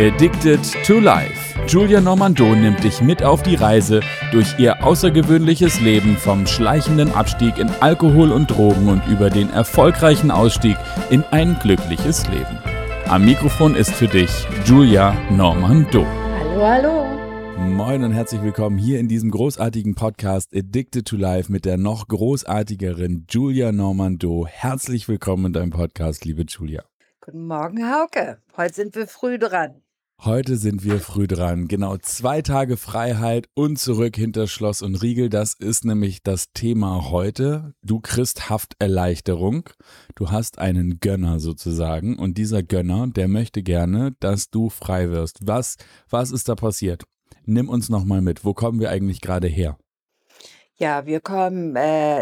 Addicted to Life. Julia Normando nimmt dich mit auf die Reise durch ihr außergewöhnliches Leben vom schleichenden Abstieg in Alkohol und Drogen und über den erfolgreichen Ausstieg in ein glückliches Leben. Am Mikrofon ist für dich Julia Normando. Hallo, hallo. Moin und herzlich willkommen hier in diesem großartigen Podcast Addicted to Life mit der noch großartigeren Julia Normando. Herzlich willkommen in deinem Podcast, liebe Julia. Guten Morgen, Hauke. Heute sind wir früh dran. Heute sind wir früh dran. Genau, 2 Tage Freiheit und zurück hinter Schloss und Riegel. Das ist nämlich das Thema heute. Du kriegst Hafterleichterung. Du hast einen Gönner sozusagen. Und dieser Gönner, der möchte gerne, dass du frei wirst. Was ist da passiert? Nimm uns nochmal mit. Wo kommen wir eigentlich gerade her? Ja, wir kommen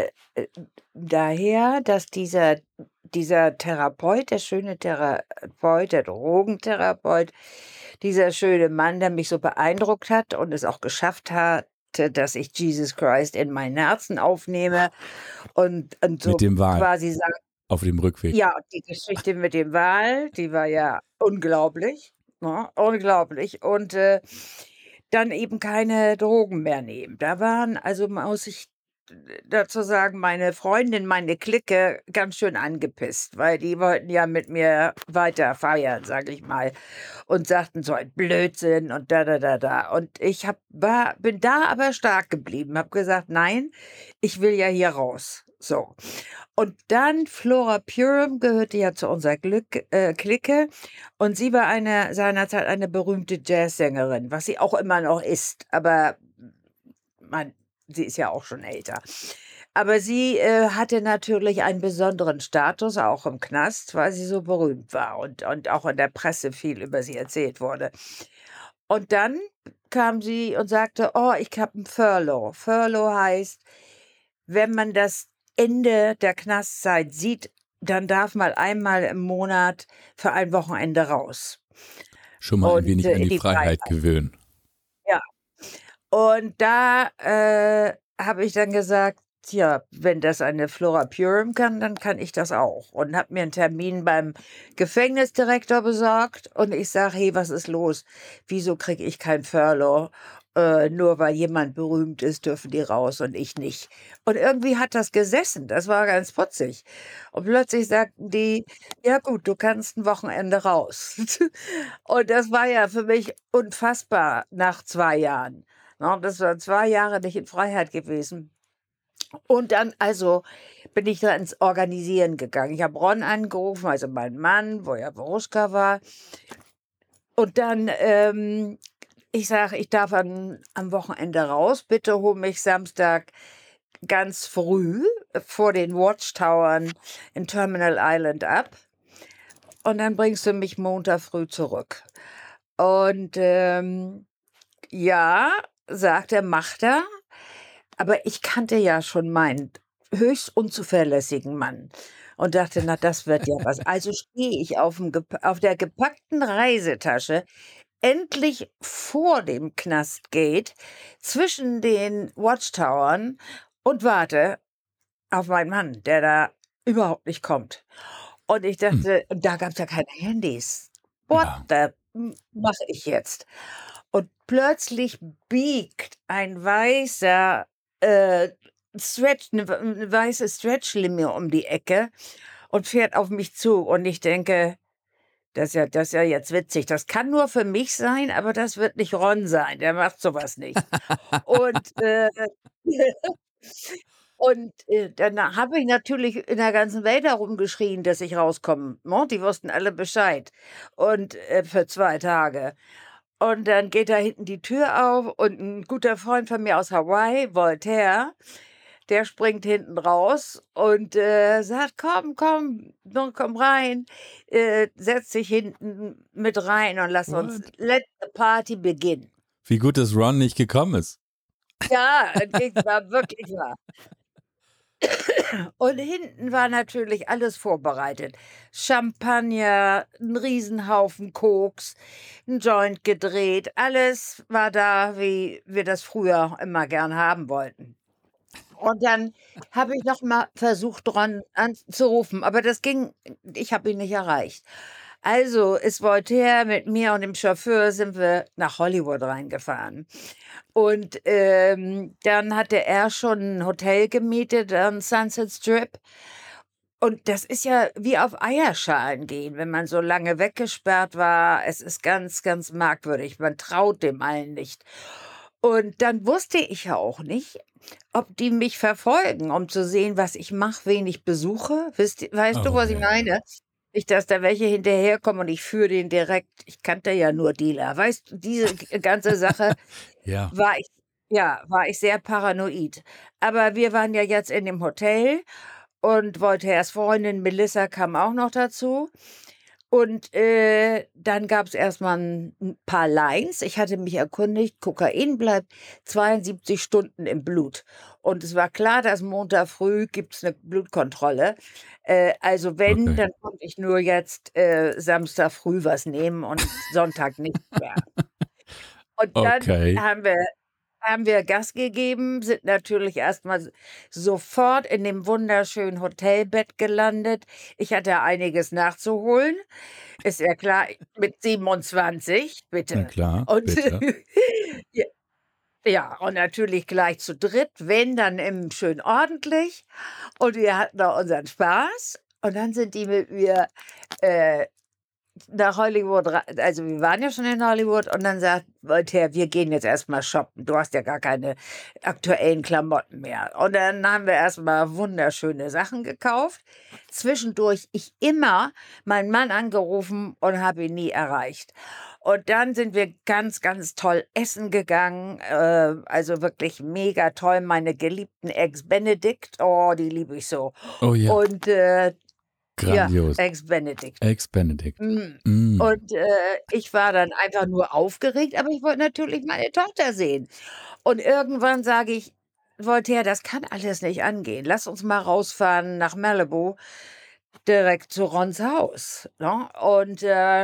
daher, dass dieser Therapeut, der schöne Therapeut, der Drogentherapeut, dieser schöne Mann, der mich so beeindruckt hat und es auch geschafft hat, dass ich Jesus Christ in mein Herzen aufnehme und so Mit dem Wal quasi sage, auf dem Rückweg. ja, die Geschichte mit dem Wal, die war ja unglaublich, ne? Unglaublich. Und dann eben keine Drogen mehr nehmen. Da waren, also muss ich dazu sagen, meine Freundin, meine Clique ganz schön angepisst, weil die wollten ja mit mir weiter feiern, sage ich mal, und sagten so ein Blödsinn und da. Und ich bin da aber stark geblieben, habe gesagt, nein, ich will ja hier raus. So. Und dann Flora Purim gehörte ja zu unserer Clique und sie war seinerzeit eine berühmte Jazzsängerin, was sie auch immer noch ist, aber sie ist ja auch schon älter. Aber sie hatte natürlich einen besonderen Status, auch im Knast, weil sie so berühmt war und auch in der Presse viel über sie erzählt wurde. Und dann kam sie und sagte, oh, ich habe einen Furlough. Furlough heißt, wenn man das Ende der Knastzeit sieht, dann darf man einmal im Monat für ein Wochenende raus. Schon mal ein wenig an in die Freiheit gewöhnen. Ja. Und da habe ich dann gesagt, tja, wenn das eine Flora Purim kann, dann kann ich das auch. Und habe mir einen Termin beim Gefängnisdirektor besorgt. Und ich sage, hey, was ist los? Wieso kriege ich kein Furlough? Nur weil jemand berühmt ist, dürfen die raus und ich nicht. Und irgendwie hat das gesessen. Das war ganz putzig. Und plötzlich sagten die, ja gut, du kannst ein Wochenende raus. Und das war ja für mich unfassbar nach 2 Jahren. Ne, das war 2 Jahre nicht in Freiheit gewesen. Und dann also bin ich da ins Organisieren gegangen. Ich habe Ron angerufen, also meinen Mann, wo ja Boruska war. Und dann, ich sage, ich darf am Wochenende raus. Bitte hol mich Samstag ganz früh vor den Watchtowern in Terminal Island ab. Und dann bringst du mich Montag früh zurück. Und ja, sagt er, macht er. Aber ich kannte ja schon meinen höchst unzuverlässigen Mann und dachte, na, das wird ja was. Also stehe ich auf der gepackten Reisetasche endlich vor dem Knastgate zwischen den Watchtowern und warte auf meinen Mann, der da überhaupt nicht kommt. Und ich dachte, da gab es ja keine Handys. What Ja. mache ich jetzt? Und plötzlich biegt ein weißer eine weiße Stretch-Limo um die Ecke und fährt auf mich zu. Und ich denke, das ist ja jetzt witzig. Das kann nur für mich sein, aber das wird nicht Ron sein. Der macht sowas nicht. Und dann habe ich natürlich in der ganzen Welt herumgeschrien, dass ich rauskomme, ne? Die wussten alle Bescheid und für 2 Tage. Und dann geht da hinten die Tür auf und ein guter Freund von mir aus Hawaii, Voltaire, der springt hinten raus und sagt: „Komm, komm rein, setz dich hinten mit rein und let the party begin." Wie gut, dass Ron nicht gekommen ist. Ja, es war wirklich wahr. Und hinten war natürlich alles vorbereitet. Champagner, ein Riesenhaufen Koks, ein Joint gedreht. Alles war da, wie wir das früher immer gern haben wollten. Und dann habe ich noch mal versucht, Ron anzurufen, aber ich habe ihn nicht erreicht. Also ist Voltaire mit mir und dem Chauffeur sind wir nach Hollywood reingefahren. Und dann hatte er schon ein Hotel gemietet am Sunset Strip. Und das ist ja wie auf Eierschalen gehen, wenn man so lange weggesperrt war. Es ist ganz, ganz merkwürdig. Man traut dem allen nicht. Und dann wusste ich ja auch nicht, ob die mich verfolgen, um zu sehen, was ich mache, wen ich besuche. Weißt du, Oh was ich je. meine? Nicht, dass da welche hinterherkommen und ich führe den direkt. Ich kannte ja nur Dealer. Weißt du, diese ganze Sache Ja, war ich, ja, war ich sehr paranoid. Aber wir waren ja jetzt in dem Hotel und Voltaires Freundin Melissa kam auch noch dazu. Und dann gab es erstmal ein paar Lines. Ich hatte mich erkundigt, Kokain bleibt 72 Stunden im Blut. Und es war klar, dass Montag früh gibt es eine Blutkontrolle. Also wenn, okay. dann konnte ich nur jetzt Samstag früh was nehmen und Sonntag nicht mehr. Und dann Okay. haben wir Gas gegeben, sind natürlich erstmal sofort in dem wunderschönen Hotelbett gelandet. Ich hatte einiges nachzuholen, ist ja klar, mit 27, Na bitte. klar, Und bitte. ja, ja, und natürlich gleich zu dritt, wenn, dann im schön ordentlich. Und wir hatten da unseren Spaß. Und dann sind die mit mir äh, nach Hollywood, also wir waren ja schon in Hollywood und dann sagt Voltaire, wir gehen jetzt erstmal shoppen. Du hast ja gar keine aktuellen Klamotten mehr. Und dann haben wir erstmal wunderschöne Sachen gekauft. Zwischendurch ich immer meinen Mann angerufen und habe ihn nie erreicht. Und dann sind wir ganz, ganz toll essen gegangen. Also wirklich mega toll. Meine geliebten Eggs Benedict, oh, die liebe ich so. Oh ja, Und ja, grandios. Eggs Benedict. Ex-Benedict. Mhm. Mm. Und, ich war dann einfach nur aufgeregt, aber ich wollte natürlich meine Tochter sehen. Und irgendwann sage ich: „Voltaire, das kann alles nicht angehen. Lass uns mal rausfahren nach Malibu, direkt zu Rons Haus", ne? Und,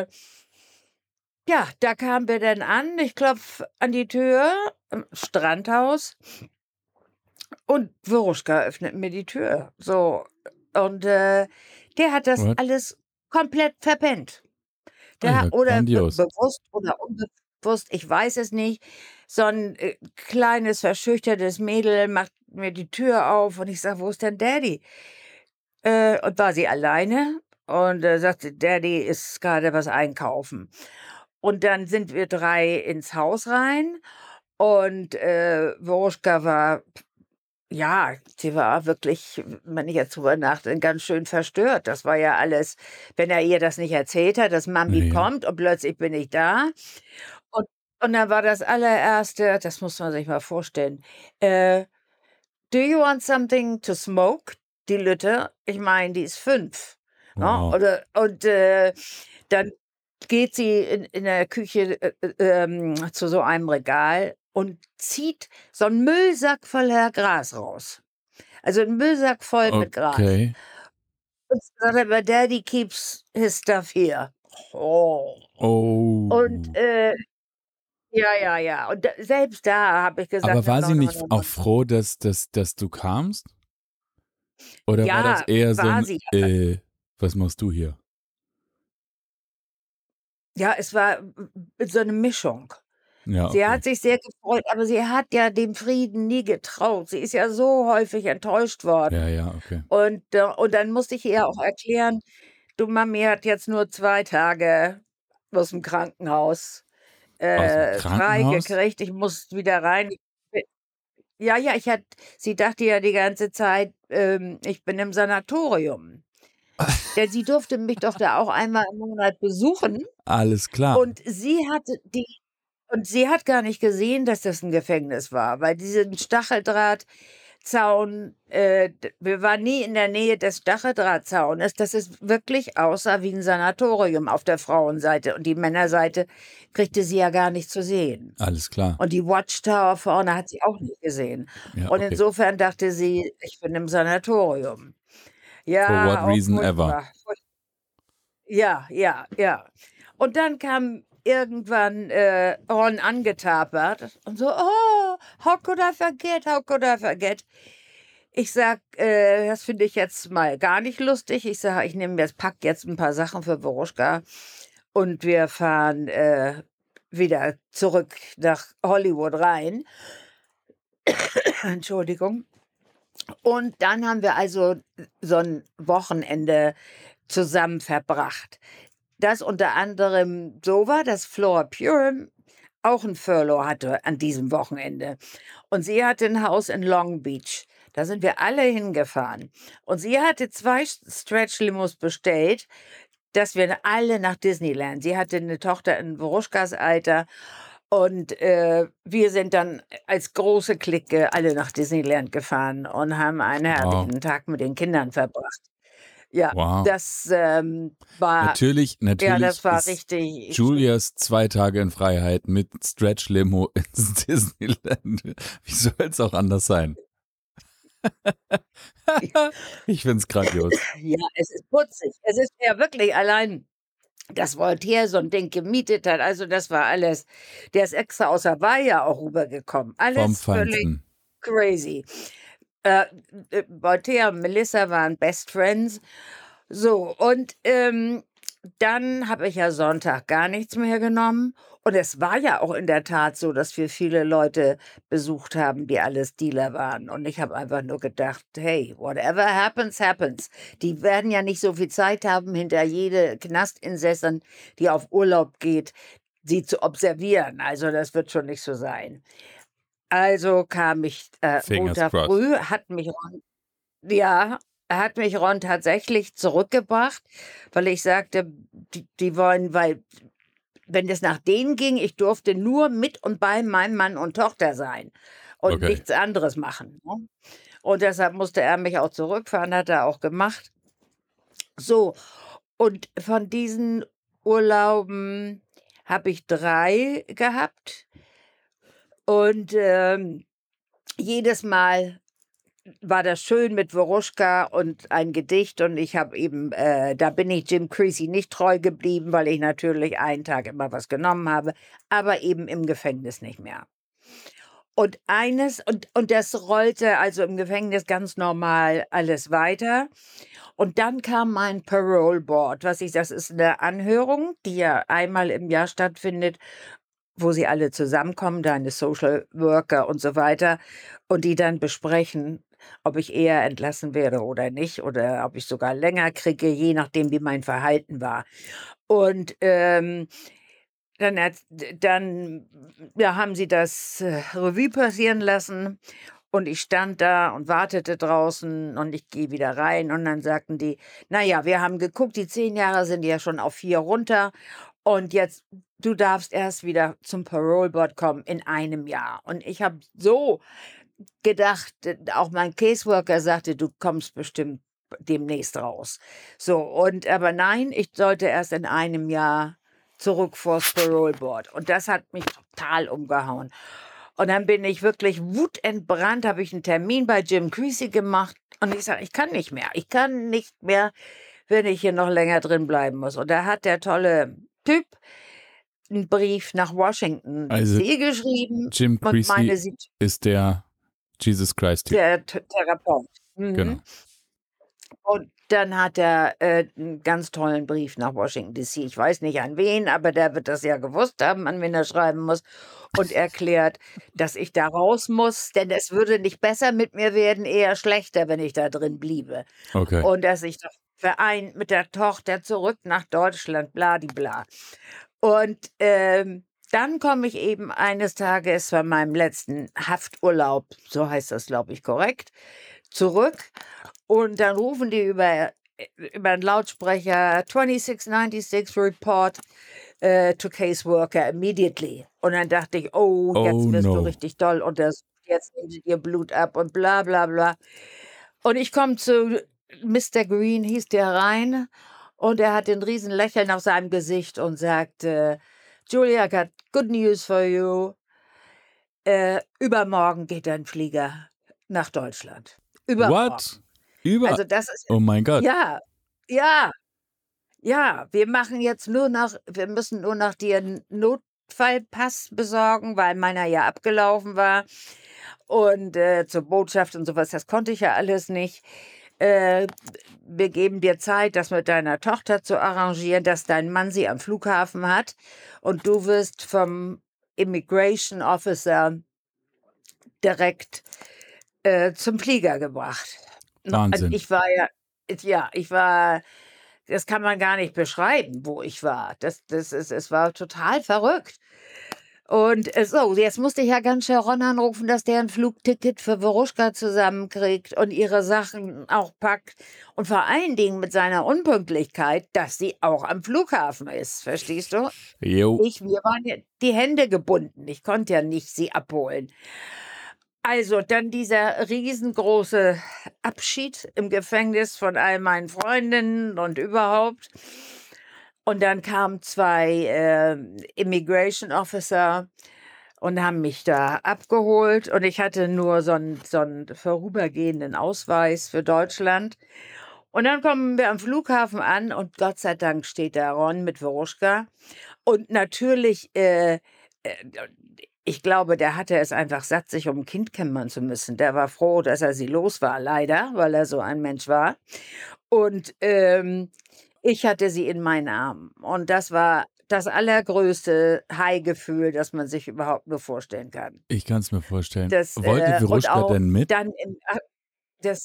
ja, da kamen wir dann an. Ich klopfe an die Tür, Strandhaus, und Veruschka öffnet mir die Tür. So, und, der hat das What? alles komplett verpennt. Ah Der ja, oder grandios. bewusst oder unbewusst, ich weiß es nicht, so 'n, kleines, verschüchtertes Mädel macht mir die Tür auf und ich sage: „Wo ist denn Daddy?" Und war sie alleine und, sagte: „Daddy ist grade was einkaufen." Und dann sind wir 3 ins Haus rein und, Woruschka war, ja, sie war wirklich, wenn ich jetzt drüber nachdenke, ganz schön verstört. Das war ja alles, wenn er ihr das nicht erzählt hat, dass Mami Ja. kommt und plötzlich bin ich da. Und und dann war das Allererste, das muss man sich mal vorstellen, äh: „Do you want something to smoke?" Die Lütte, ich meine, die ist 5, ne? Wow. Oder und, dann geht sie in der Küche, zu so einem Regal und zieht so 'n Müllsack voller Gras raus. Also 'n Müllsack voll mit Gras. Okay. Und sagt aber: „Daddy keeps his stuff here." Oh. Und, Oh. ja, ja, ja. Und selbst da habe ich gesagt: Aber „No, war no, sie no, nicht no, auch no." froh, dass du kamst? Oder war das Ja, eher so war 'n, sie. „Was machst du hier?“ Ja, es war so 'ne Mischung. Ja, Sie okay. hat sich sehr gefreut, aber sie hat ja dem Frieden nie getraut. Sie ist ja so häufig enttäuscht Ja, worden. ja, okay. Und dann musste ich ihr auch erklären: „Du, Mami hat jetzt nur 2 Tage aus'm Krankenhaus, Aus'm Krankenhaus? freigekriegt. Ich muss wieder rein." Ja, ja, sie dachte ja die ganze Zeit, ich bin im Sanatorium. Denn sie durfte mich doch da auch einmal im Monat besuchen Alles klar. und sie hat gar nicht gesehen, dass das 'n Gefängnis war, weil diesen Stacheldrahtzaun, wir waren nie in der Nähe des Stacheldrahtzaunes, dass es wirklich aussah wie 'n Sanatorium auf der Frauenseite und die Männerseite kriegte sie ja gar nicht zu sehen. Alles klar. Und die Watchtower vorne hat sie auch nicht gesehen. Ja, Und okay. insofern dachte sie, ich bin im Sanatorium. For what Ja, auch reason ever. furchtbar. Ja, ja, ja. Und dann kam irgendwann, Ron angetapert und so: „Oh, how could I forget, how could I forget?" Ich sag, das finde ich jetzt mal gar nicht lustig. Ich sage, pack jetzt ein paar Sachen für Veruschka und wir fahren wieder zurück nach Hollywood rein. Entschuldigung. Und dann haben wir also so ein Wochenende zusammen verbracht. Das unter anderem so war, dass Flora Purim auch ein Furlough hatte an diesem Wochenende. Und sie hatte ein Haus in Long Beach. Da sind wir alle hingefahren. Und sie hatte 2 Stretch-Limos bestellt, dass wir alle nach Disneyland. Sie hatte eine Tochter in Veruschkas Alter. Und wir sind dann als große Clique alle nach Disneyland gefahren und haben einen Wow. herrlichen Tag mit den Kindern verbracht. Ja, Wow. das war, Natürlich das war ist richtig. Julias 2 Tage in Freiheit mit Stretch Limo ins Disneyland. Wie soll es auch anders sein? Ich find's grandios. Ja, es ist putzig. Es ist ja wirklich allein, dass Voltaire so ein Ding gemietet hat. Also das war alles. Der ist extra aus Hawaii ja auch rübergekommen. Vom Alles völlig Feinsten. crazy. Äh, Voltaire und Melissa waren Best Friends. So, und dann habe ich ja Sonntag gar nichts mehr genommen. Und es war ja auch in der Tat so, dass wir viele Leute besucht haben, die alles Dealer waren. Und ich habe einfach nur gedacht, hey, whatever happens, happens. Die werden ja nicht so viel Zeit haben, hinter jede Knastinsessin, die auf Urlaub geht, sie zu observieren. Also das wird schon nicht so sein. Also kam ich Fingers Montag crossed. früh, hat mich Ron tatsächlich zurückgebracht, weil ich sagte, die wollen, weil wenn es nach denen ging, ich durfte nur mit und bei meinem Mann und Tochter sein und Okay. nichts anderes machen. Ne? Und deshalb musste er mich auch zurückfahren, hat er auch gemacht. So, und von diesen Urlauben habe ich 3 gehabt und jedes Mal war das schön mit Veruschka und ein Gedicht und ich habe eben, da bin ich Jim Creasy nicht treu geblieben, weil ich natürlich einen Tag immer was genommen habe, aber eben im Gefängnis nicht mehr. Und und das rollte also im Gefängnis ganz normal alles weiter. Und dann kam mein Parole Board, das ist eine Anhörung, die ja einmal im Jahr stattfindet, wo sie alle zusammenkommen, deine Social Worker und so weiter, und die dann besprechen, ob ich eher entlassen werde oder nicht, oder ob ich sogar länger kriege, je nachdem, wie mein Verhalten war. Und dann ja, haben sie das Revue passieren lassen. Und ich stand da und wartete draußen und ich gehe wieder rein. Und dann sagten die, naja, wir haben geguckt, die 10 Jahre sind ja schon auf 4 runter. Und jetzt, du darfst erst wieder zum Parole Board kommen in einem Jahr. Und ich habe so gedacht, auch mein Caseworker sagte, du kommst bestimmt demnächst raus. So, aber nein, ich sollte erst in einem Jahr zurück vors Parole Board. Und das hat mich total umgehauen. Und dann bin ich wirklich wutentbrannt, habe ich einen Termin bei Jim Creasy gemacht. Und ich sage, ich kann nicht mehr. Ich kann nicht mehr, wenn ich hier noch länger drin bleiben muss. Und da hat der tolle Typ einen Brief nach Washington Also DC geschrieben. Jim Und Creasy ist der Jesus Christ-Typ. der Therapeut. Mhm. Genau. Und dann hat er einen ganz tollen Brief nach Washington DC. Ich weiß nicht an wen, aber der wird das ja gewusst haben, an wen er schreiben muss. Und erklärt, dass ich da raus muss, denn es würde nicht besser mit mir werden, eher schlechter, wenn ich da drin bliebe. Okay. Und dass ich doch vereint mit der Tochter zurück nach Deutschland, bladibla. Und dann komme ich eben eines Tages von meinem letzten Hafturlaub, so heißt das, glaube ich, korrekt, zurück. Und dann rufen die über den Lautsprecher 2696 Report to Caseworker immediately. Und dann dachte ich, oh, jetzt wirst du richtig doll und jetzt nehmen sie dir Blut ab und bla bla bla. Und ich komme zu Mr. Green, hieß der rein, und er hat ein riesen Lächeln auf seinem Gesicht und sagt, Julia, I got good news for you. Übermorgen geht dein Flieger nach Deutschland. Übermorgen. What? Also das ist, oh mein Gott. ja, wir müssen nur noch dir einen Notfallpass besorgen, weil meiner ja abgelaufen war. und zur Botschaft und sowas. Das konnte ich ja alles nicht. Wir geben dir Zeit, das mit deiner Tochter zu arrangieren, dass dein Mann sie am Flughafen hat und du wirst vom Immigration Officer direkt zum Flieger gebracht. Wahnsinn. Ich war ich war, das kann man gar nicht beschreiben, wo ich war. Es war total verrückt. Und so, jetzt musste ich ja ganz schnell Ron anrufen, dass der ein Flugticket für Veruschka zusammenkriegt und ihre Sachen auch packt. Und vor allen Dingen mit seiner Unpünktlichkeit, dass sie auch am Flughafen ist. Verstehst du? Jo. Mir waren ja die Hände gebunden. Ich konnte ja nicht sie abholen. Also dann dieser riesengroße Abschied im Gefängnis von all meinen Freundinnen und überhaupt. Und dann kamen 2 Immigration Officer und haben mich da abgeholt. Und ich hatte nur so einen vorübergehenden Ausweis für Deutschland. Und dann kommen wir am Flughafen an und Gott sei Dank steht da Ron mit Veruschka. Und natürlich, ich glaube, der hatte es einfach satt, sich um ein Kind kümmern zu müssen. Der war froh, dass er sie los war, leider, weil er so ein Mensch war. Und ich hatte sie in meinen Armen. Und das war das allergrößte High-Gefühl, das man sich überhaupt nur vorstellen kann. Ich kann es mir vorstellen. Das, Wollte und Veruschka auch denn mit? dann das,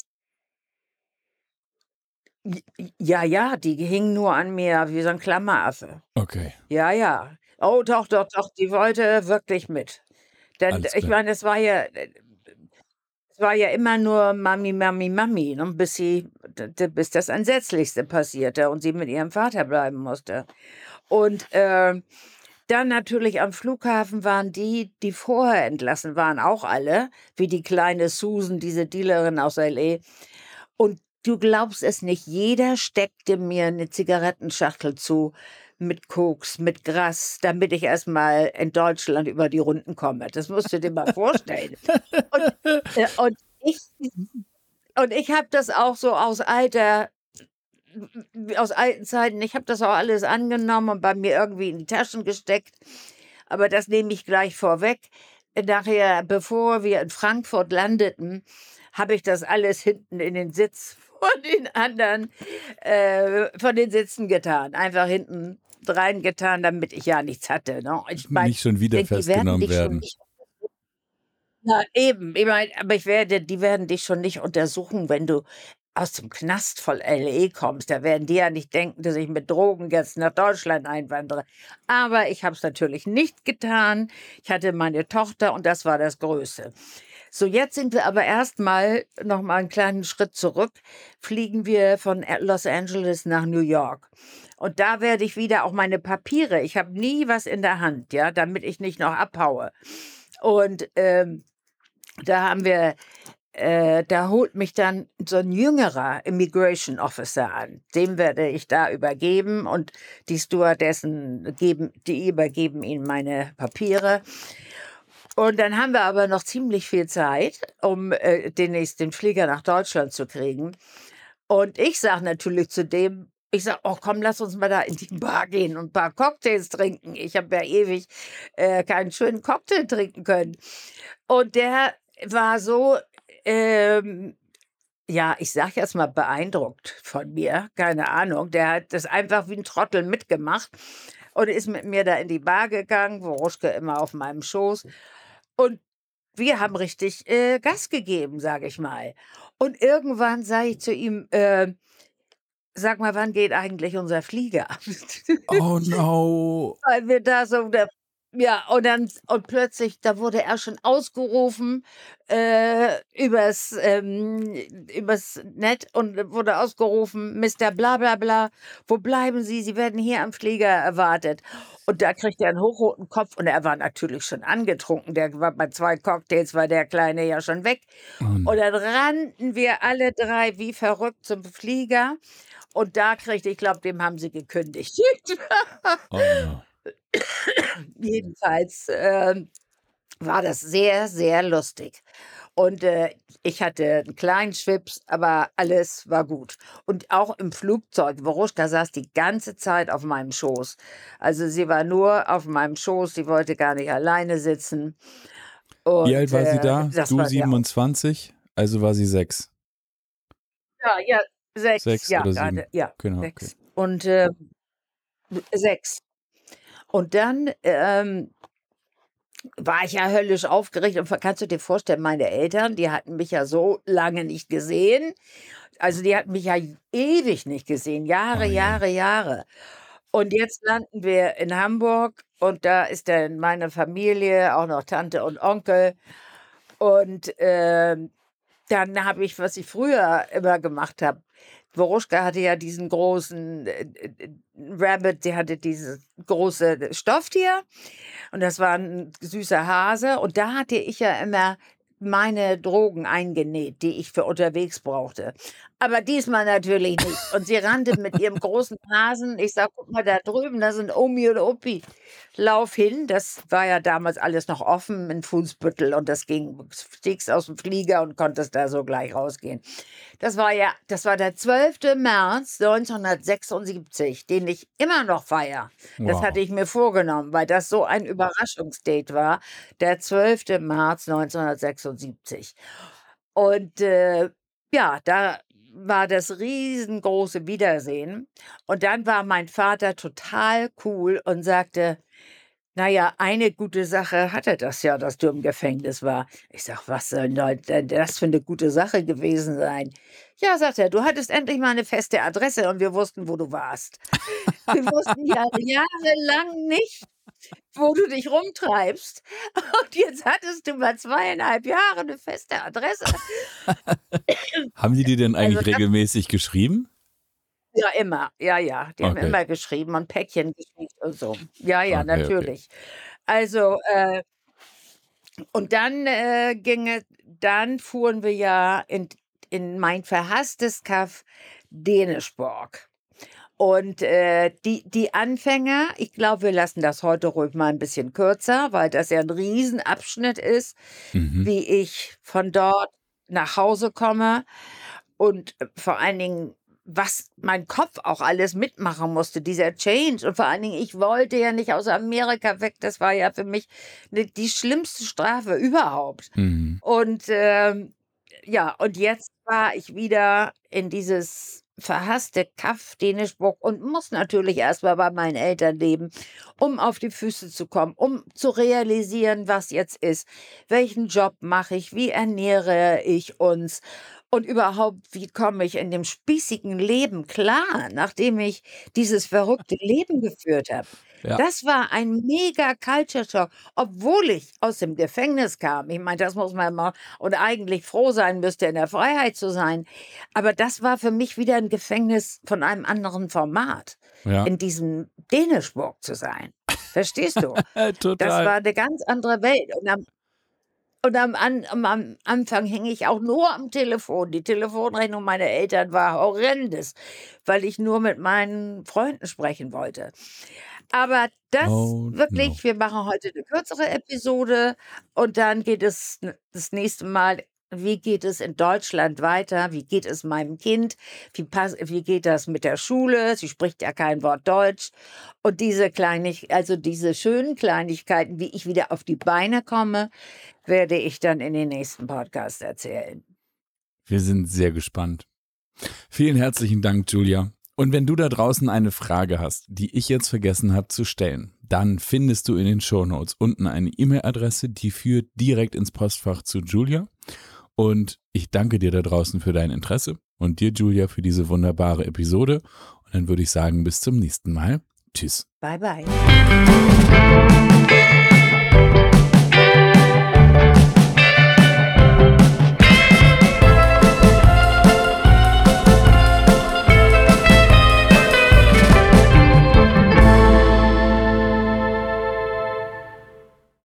ja, die hing nur an mir wie so ein Klammeraffe. Okay, Ja, ja. Oh, doch, die wollte wirklich mit. Denn alles ich klar. meine, es war ja immer nur Mami, Mami, Mami, ne, bis das Entsetzlichste passierte und sie mit ihrem Vater bleiben musste. Und dann natürlich am Flughafen waren die vorher entlassen waren, auch alle, wie die kleine Susan, diese Dealerin aus L.A. Und du glaubst es nicht, jeder steckte mir eine Zigarettenschachtel zu mit Koks, mit Gras, damit ich erstmal in Deutschland über die Runden komme. Das musst du dir mal vorstellen. Und ich habe das auch so aus alten Zeiten, ich habe das auch alles angenommen und bei mir irgendwie in die Taschen gesteckt. Aber das nehme ich gleich vorweg. Nachher, bevor wir in Frankfurt landeten, habe ich das alles hinten in den Sitz von den anderen, von den Sitzen getan. Einfach hinten reingetan, damit ich ja nichts hatte. Ne? Ich mein, Nicht schon wieder die werden festgenommen dich schon werden. nicht. Ja, eben. Ich meine, aber die werden dich schon nicht untersuchen, wenn du aus dem Knast von L.A. kommst. Da werden die ja nicht denken, dass ich mit Drogen jetzt nach Deutschland einwandere. Aber ich habe es natürlich nicht getan. Ich hatte meine Tochter und das war das Größte. So, jetzt sind wir aber erstmal noch mal einen kleinen Schritt zurück. Fliegen wir von Los Angeles nach New York. Und da werde ich wieder auch meine Papiere. Ich habe nie was in der Hand, ja, damit ich nicht noch abhaue. Und da haben wir, da holt mich dann so ein jüngerer Immigration Officer an. Dem werde ich da übergeben und die Stewardessen übergeben ihm meine Papiere. Und dann haben wir aber noch ziemlich viel Zeit, um demnächst den Flieger nach Deutschland zu kriegen. Und ich sage natürlich zu dem, ich sage, oh komm, lass uns mal da in die Bar gehen und ein paar Cocktails trinken. Ich habe ja ewig keinen schönen Cocktail trinken können. Und der war so, ja, ich sage jetzt mal beeindruckt von mir, keine Ahnung. Der hat das einfach wie ein Trottel mitgemacht und ist mit mir da in die Bar gegangen, Veruschka immer auf meinem Schoß. Und wir haben richtig Gas gegeben, sage ich mal. Und irgendwann sage ich zu ihm, sag mal, wann geht eigentlich unser Flieger? Oh no. Weil wir da so, ja, und plötzlich, da wurde er schon ausgerufen übers Net und wurde ausgerufen, Mr. Bla bla bla, wo bleiben Sie? Sie werden hier am Flieger erwartet. Und da kriegt er einen hochroten Kopf und er war natürlich schon angetrunken. Der war bei 2 Cocktails, war der Kleine ja schon weg. Oh Und no. dann rannten wir alle 3 wie verrückt zum Flieger. Und da kriegte ich glaube, dem haben sie gekündigt. Oh no. Jedenfalls war das sehr, sehr lustig. Und ich hatte einen kleinen Schwips, aber alles war gut. Und auch im Flugzeug, Veruschka saß die ganze Zeit auf meinem Schoß. Also sie war nur auf meinem Schoß, sie wollte gar nicht alleine sitzen. Wie Und alt war sie da? das Du war sehr 27, also war sie 6. ja, 6, 6 ja, oder gerade, 7. ja, Genau, okay. 6. Und 6. Und dann war ich ja höllisch aufgeregt und kannst du dir vorstellen, meine Eltern, die hatten mich ja so lange nicht gesehen. Also die hatten mich ja ewig nicht gesehen, Jahre, Oh je. Jahre, Jahre. Und jetzt landen wir in Hamburg und da ist dann meine Familie, auch noch Tante und Onkel. Und dann habe ich, was ich früher immer gemacht habe, Woruschka hatte ja diesen großen Rabbit, der hatte dieses große Stofftier und das war ein süßer Hase und da hatte ich ja immer meine Drogen eingenäht, die ich für unterwegs brauchte. Aber diesmal natürlich nicht. Und sie rannte mit ihrem großen Hasen. Ich sag, guck mal da drüben, da sind Omi und Opi. Lauf hin. Das war ja damals alles noch offen in Fußbüttel und das ging, stiegst aus dem Flieger und konntest da so gleich rausgehen. Das war der 12. März 1976, den ich immer noch feiere. Das hatte Wow. ich mir vorgenommen, weil das so ein Überraschungsdate war. Der 12. März 1976. Und ja, da war das riesengroße Wiedersehen. Und dann war mein Vater total cool und sagte, naja, eine gute Sache hatte das ja, dass du im Gefängnis war. Ich sag, was soll denn das für eine gute Sache gewesen sein? Ja, sagt er, du hattest endlich mal eine feste Adresse und wir wussten, wo du warst. Wir wussten ja jahrelang nicht, wo du dich rumtreibst. Und jetzt hattest du mal 2,5 Jahre eine feste Adresse. Haben die dir denn Also eigentlich das regelmäßig geschrieben? ja immer, ja, ja. Die haben Okay, immer geschrieben und Päckchen geschickt und so. Ja, ja, okay, okay. natürlich. Also, und dann fuhren wir ja in mein verhasstes Kaff Dänischborg. Und die Anfänger, ich glaube, wir lassen das heute ruhig mal ein bisschen kürzer, weil das ja ein Riesenabschnitt ist, Mhm. wie ich von dort nach Hause komme und vor allen Dingen, was mein Kopf auch alles mitmachen musste, dieser Change. Und vor allen Dingen, ich wollte ja nicht aus Amerika weg. Das war ja für mich die schlimmste Strafe überhaupt. Mhm. Und ja, und jetzt war ich wieder in dieses verhasste Kaff Dänischburg und muss natürlich erstmal bei meinen Eltern leben, um auf die Füße zu kommen, um zu realisieren, was jetzt ist. Welchen Job mache ich? Wie ernähre ich uns? Und überhaupt, wie komme ich in dem spießigen Leben klar, nachdem ich dieses verrückte Leben geführt habe? Ja. Das war ein mega Culture Shock, obwohl ich aus dem Gefängnis kam. Ich meine, das muss man mal und eigentlich froh sein müsste, in der Freiheit zu sein. Aber das war für mich wieder ein Gefängnis von einem anderen Format, Ja. in diesem Dänischburg zu sein. Verstehst du? Das Total. war eine ganz andere Welt. Und am Anfang hing ich auch nur am Telefon. Die Telefonrechnung meiner Eltern war horrendes, weil ich nur mit meinen Freunden sprechen wollte. Aber das Oh no. wirklich, wir machen heute eine kürzere Episode und dann geht es das nächste Mal, wie geht es in Deutschland weiter? Wie geht es meinem Kind? Wie geht das mit der Schule? Sie spricht ja kein Wort Deutsch. Und also diese schönen Kleinigkeiten, wie ich wieder auf die Beine komme, werde ich dann in den nächsten Podcast erzählen. Wir sind sehr gespannt. Vielen herzlichen Dank, Julia. Und wenn du da draußen eine Frage hast, die ich jetzt vergessen habe zu stellen, dann findest du in den Shownotes unten eine E-Mail-Adresse, die führt direkt ins Postfach zu Julia. Und ich danke dir da draußen für dein Interesse und dir, Julia, für diese wunderbare Episode. Und dann würde ich sagen, bis zum nächsten Mal. Tschüss. Bye, bye.